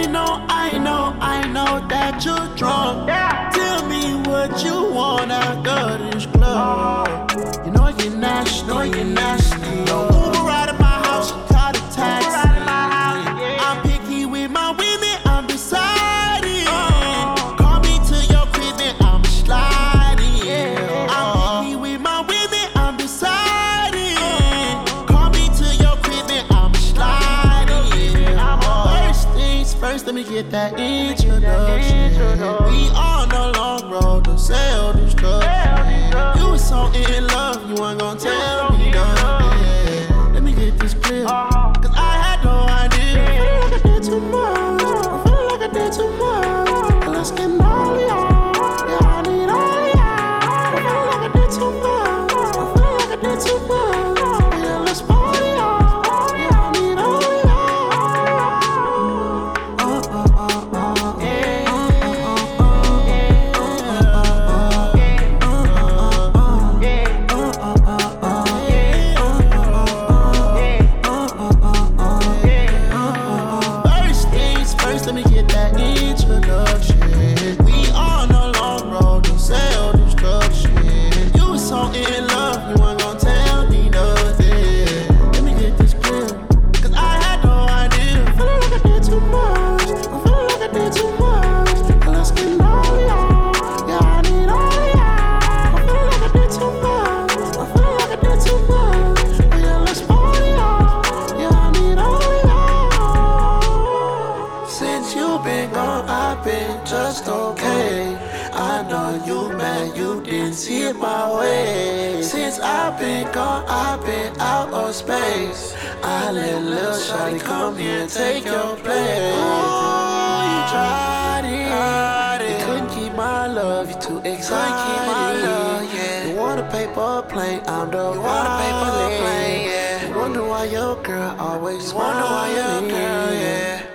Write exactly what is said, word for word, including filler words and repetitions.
know, I know, I know that you're drunk. Yeah. Tell me what you want after this club. You know you're nasty, know you're nasty. No Uber right at my house, call a taxi. I'm picky with my women, I'm deciding. Call me to your crib and I'm sliding. I'm picky with my women, I'm deciding. Call me to your crib and I'm sliding. First things first, let me get that introduction. We on the long road to self-destruction. You was so in love, you weren't gonna tell me nothing. Let me get this clear, cause I had no idea. I feel like I did too much, I feel like I did too much. Let's get gnarly, yeah, I need all yeah. I feel like I did too much, I feel like I did too much. Yeah, let's party, yeah, I need all yeah. Uh, uh, uh, uh, yeah. Let me get that introduction. We on a long road to self-destruction. You was so in love, you weren't gonna tell me nothing. Let me get this clear, cause I had no idea. I feel like I did too much, I feel like I did too much. Let's get gnarly, yeah, I need all yeah. I feel like I did too much, I feel like I did too much. Yeah, let's party, yeah, I need all yeah. Since you been gone, I've been just okay. I know you mad, you didn't see it my way. Since I've been gone, I've been out of space. I let Lil Shawty come here and take your place. Oh, you tried it, you couldn't keep my love, you too excited. Keep my love, yeah. You want a paper plane, I'm the you want a paper plane, yeah. You wonder why your girl always wonder why your girl, yeah.